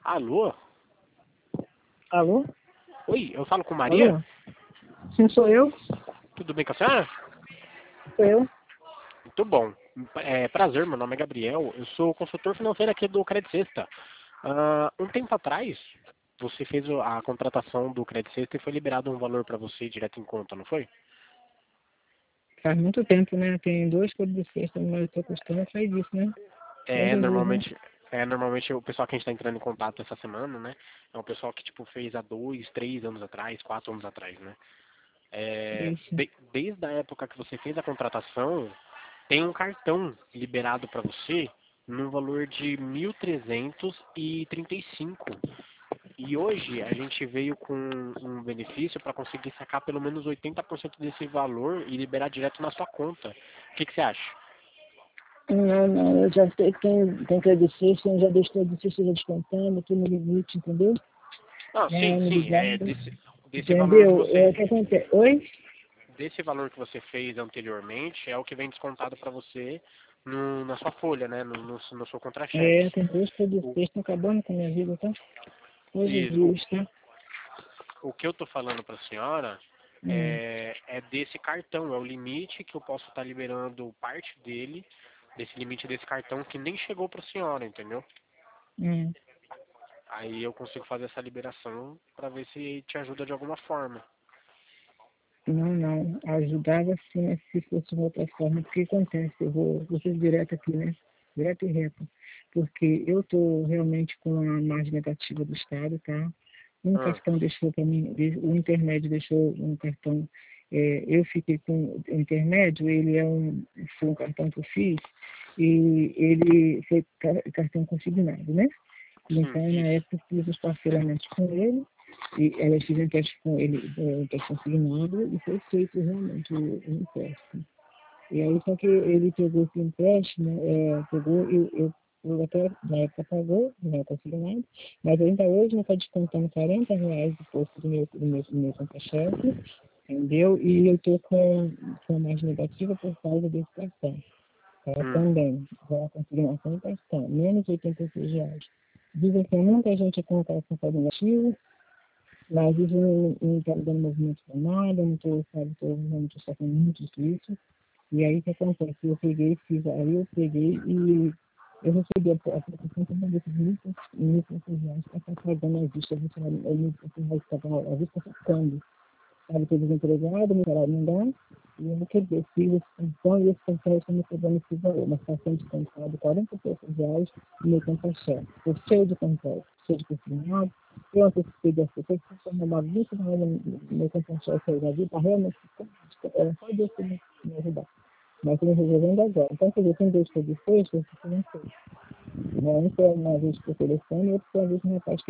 Alô? Alô? Oi, eu falo com Maria? Alô? Sim, sou eu. Tudo bem com a senhora? Sou eu. Muito bom. Prazer, meu nome é Gabriel. Eu sou consultor financeiro aqui do Credit Sexta. Um tempo atrás, você fez a contratação do Credit Sexta e foi liberado um valor para você direto em conta, não foi? Faz muito tempo, né? Tem 2 códigos de sexta, mas eu tô custando faz isso, né? É, Jesus, né? normalmente o pessoal que a gente está entrando em contato essa semana, né? É um pessoal que tipo fez há 2, 3 anos atrás, 4 anos atrás, né? Isso. Desde a época que você fez a contratação, tem um cartão liberado para você no valor de 1.335. E hoje a gente veio com um benefício para conseguir sacar pelo menos 80% desse valor e liberar direto na sua conta. O que você acha? Não, eu já sei que tem código de sexta, eu já deixo código de sexta já descontando, aqui no limite, entendeu? Não, sim, Me sim. ligando, Desse valor que entendeu? O você, que acontece? Oi? desse valor que você fez anteriormente é o que vem descontado para você na sua folha, né? No seu contra-cheque. Tem 2 códigos de O, sexta acabando com a minha vida, tá? Ô isso, Jesus, tá? o que eu tô falando para a senhora Hum, é desse cartão, é o limite que eu posso estar liberando parte dele, desse limite desse cartão que nem chegou para a senhora, entendeu? hum. Aí eu consigo fazer essa liberação para ver se te ajuda de alguma forma. Não. Ajudava sim, mas se fosse uma outra forma. O que acontece? Vou ser direto aqui, né? Direto e reto. Porque eu estou realmente com a margem negativa do Estado, tá? Um Ah, cartão deixou para mim, o intermédio deixou um cartão. Eu fiquei com o intermédio, ele foi um cartão que eu fiz, e ele foi cartão consignado, né? sim, Então, na isso. época, eu fiz os parcelamentos com ele, e eu fiz um teste com ele, um teste consignado, e foi feito realmente o empréstimo. E aí, só que ele pegou esse empréstimo, eu até na época pagou, não consignado, mas ainda hoje não está descontando R$ 40 do posto do meu contra-cheque, entendeu? E eu estou com a mais negativa por causa desse cartão. Hum, Também, já consignação está menos R$ 86. Dizem que muita gente acontece com saldo negativo, mas isso não está me dando movimento para nada, não estou, sabe, estou sofrendo muito disso. E aí o que acontece? Eu peguei e eu recebi a aplicação também desses R$ 1.500 para estar pagando a vista, R$ 1.500 para pagar a vista ficando. Sabe, ter desempregado, meu salário não dá, e eu não queria, fiz esse cartão e esse cartão está me cobrando esse valor, uma situação de descontado, R$ 40 no meu contra-cheque. Estou cheio de contrato, cheio de consignado, eu antecipei de assistência, estou tomando R$ 20 no meu contra-cheque aí da vida, está realmente era só Deus que me ajudar. Mas estou me resolvendo agora. Então, quer dizer, tem 2 coisas feitas, eu não sei. Um foi uma vez por telefone e outro foi uma vez no rapaz que